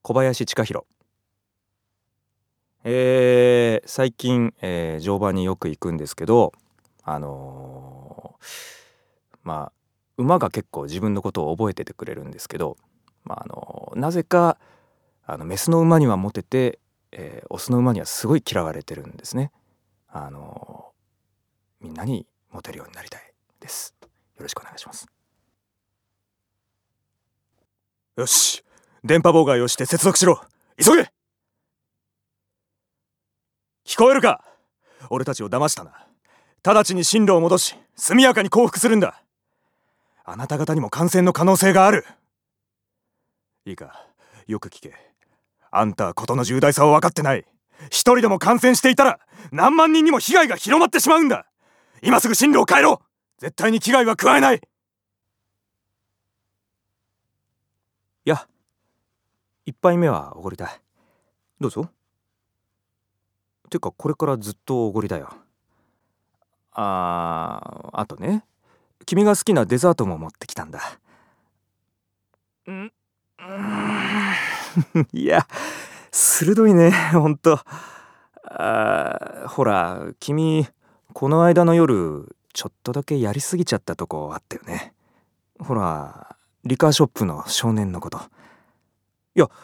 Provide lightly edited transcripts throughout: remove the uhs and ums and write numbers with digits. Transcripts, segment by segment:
小林親弘。最近、乗馬によく行くんですけど、馬が結構自分のことを覚えててくれるんですけど、なぜかメスの馬にはモテて、オスの馬にはすごい嫌われてるんですね。みんなにモテるようになりたいです。よろしくお願いします。よし、電波妨害をして接続しろ。急げ。聞こえるか？俺たちを騙したな。直ちに進路を戻し、速やかに降伏するんだ。あなた方にも感染の可能性がある。いいか、よく聞け。あんたは事の重大さを分かってない。一人でも感染していたら何万人にも被害が広まってしまうんだ。今すぐ進路を変えろ。絶対に危害は加えない。いや、一杯目はおごりだ。どうぞ。てかこれからずっとおごりだよ。あとね、君が好きなデザートも持ってきたんだ。いや、鋭いね、ほんと。ほら、君この間の夜ちょっとだけやりすぎちゃったとこあったよね。ほら、リカーショップの少年のこと。いや、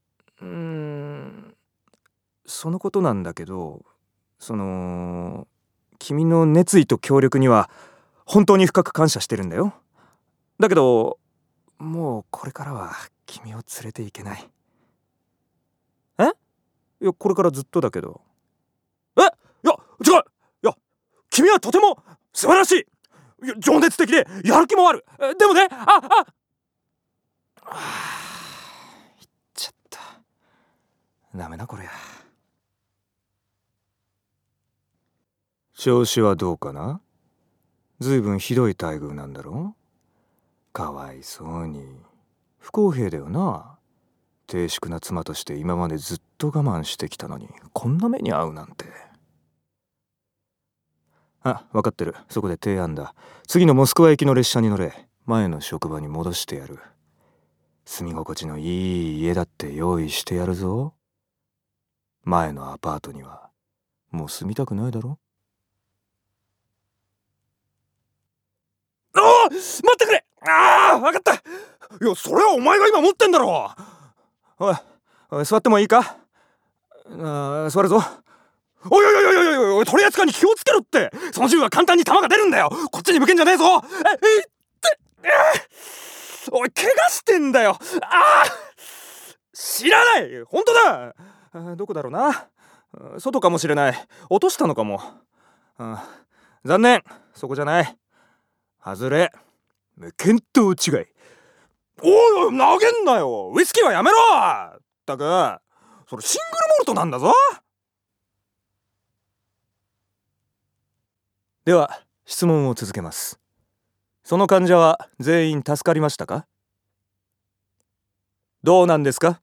そのことなんだけど、君の熱意と協力には本当に深く感謝してるんだよ。だけどもうこれからは君を連れて行けない。いや、これからずっとだけど。いや違う。いや、君はとても素晴らしい。いや、情熱的でやる気もある。でもね、言っちゃった。ダメだこれ。調子はどうかな？ずいぶんひどい待遇なんだろう？かわいそうに。不公平だよな。低粛な妻として今までずっと我慢してきたのに、こんな目に遭うなんて。分かってる。そこで提案だ。次のモスクワ行きの列車に乗れ。前の職場に戻してやる。住み心地のいい家だって用意してやるぞ。前のアパートにはもう住みたくないだろ？待ってくれ。分かった。いや、それはお前が今持ってんだろ。おい、座ってもいいか？座るぞ。おい、取り扱いに気をつけろって。その銃は簡単に弾が出るんだよ。こっちに向けんじゃねえぞ。おい、怪我してんだよ。知らない。本当だ。どこだろうな。外かもしれない。落としたのかも。残念、そこじゃない。外れ。見当違い。おい、投げんなよ。ウイスキーはやめろ。ったく、それシングルモルトなんだぞ。では質問を続けます。その患者は全員助かりましたか？どうなんですか？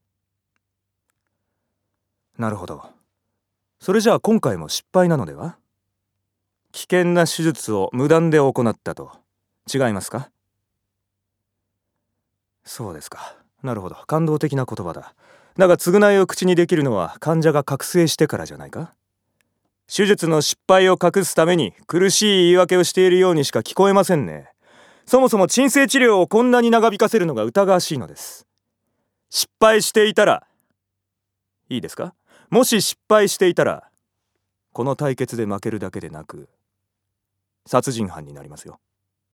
なるほど。それじゃあ今回も失敗なのでは？危険な手術を無断で行ったと。違いますか？そうですか。なるほど。感動的な言葉だ。だが償いを口にできるのは患者が覚醒してからじゃないか？手術の失敗を隠すために苦しい言い訳をしているようにしか聞こえませんね。そもそも鎮静治療をこんなに長引かせるのが疑わしいのです。失敗していたら、いいですか？もし失敗していたら、この対決で負けるだけでなく殺人犯になりますよ。